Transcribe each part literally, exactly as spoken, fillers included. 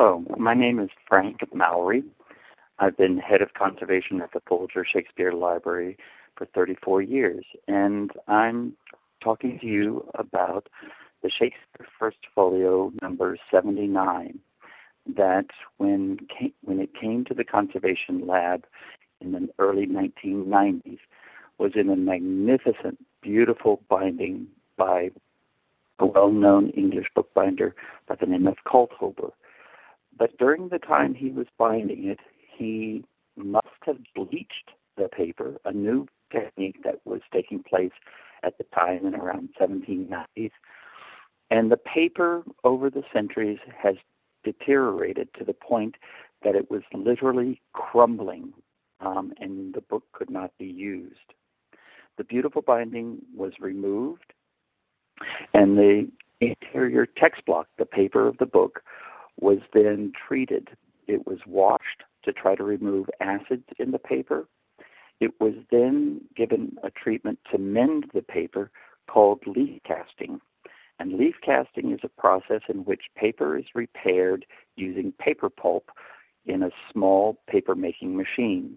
Hello, my name is Frank Mowry. I've been head of conservation at the Folger Shakespeare Library for thirty-four years, and I'm talking to you about the Shakespeare First Folio number seventy-nine that when, came, when it came to the conservation lab in the early nineteen nineties was in a magnificent, beautiful binding by a well-known English bookbinder by the name of Kalthober. But during the time he was binding it, he must have bleached the paper, a new technique that was taking place at the time in around seventeen nineties. And the paper over the centuries has deteriorated to the point that it was literally crumbling, um, and the book could not be used. The beautiful binding was removed, and the interior text block, the paper of the book, was then treated. It was washed to try to remove acids in the paper. It was then given a treatment to mend the paper called leaf casting. And leaf casting is a process in which paper is repaired using paper pulp in a small paper-making machine.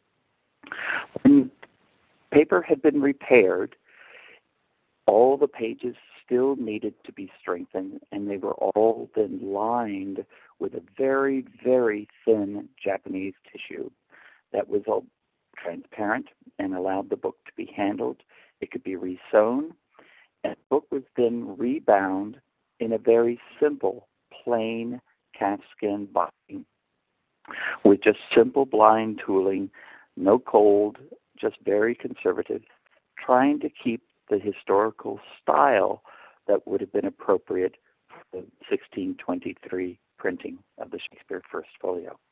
When paper had been repaired, all the pages still needed to be strengthened, and they were all then lined with a very, very thin Japanese tissue that was all transparent and allowed the book to be handled. It could be resewn, and the book was then rebound in a very simple, plain calfskin binding with just simple blind tooling, no cold, just very conservative, trying to keep the historical style that would have been appropriate for the sixteen twenty-three printing of the Shakespeare First Folio.